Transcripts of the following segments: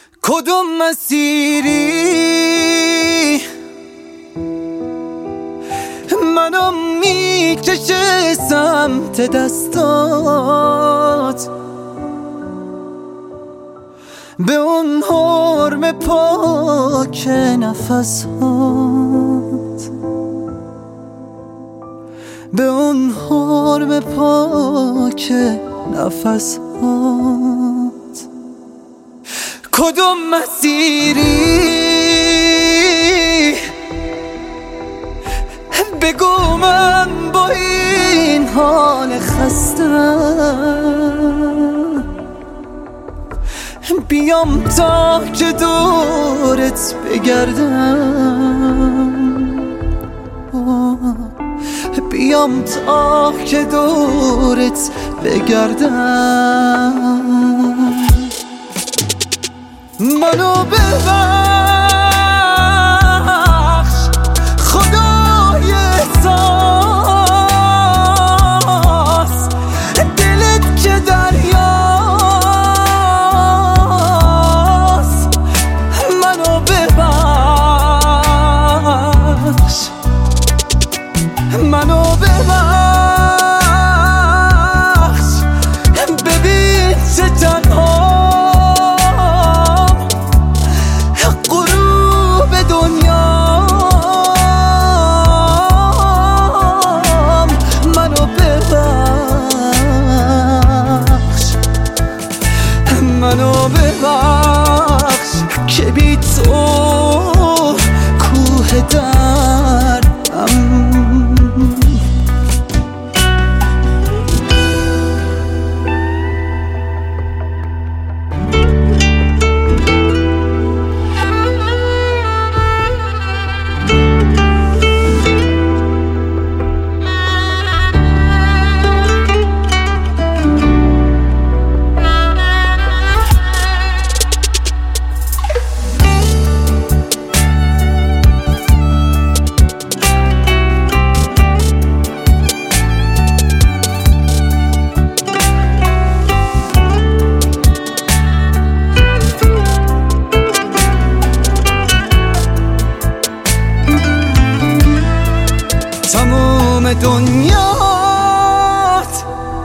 کدوم مسیری منو میکشه سمت دستات، به اون حرم پاک نفسات، به اون حرم پاک نفسات. کدوم مسیری بگو من با این حال خستم بیام تا که دورت بگردم، بیام تا که دورت بگردم. منو ببخش خدای احساس، دلت که دریاست. منو ببخش، منو ببخش، ببین چه تنها منو ببخش که بی تو کوه دردم. تموم دنیات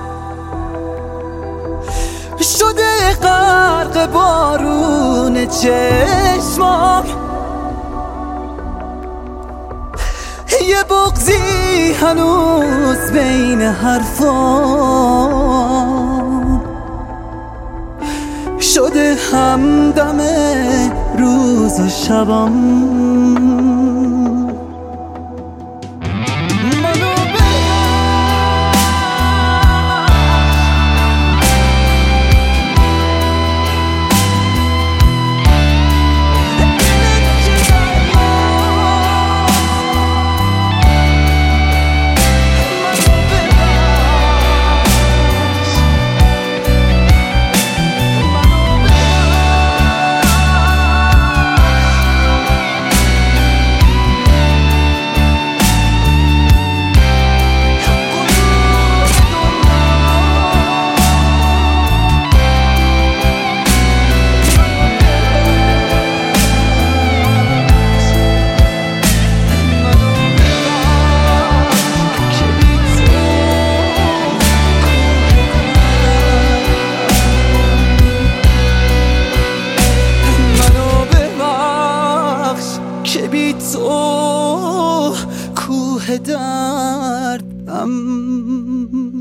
شده غرق بارون چشمام، یه بغضی هنوز بین حرفام شده همدم روز و شبام. که بی تو کوه دردم.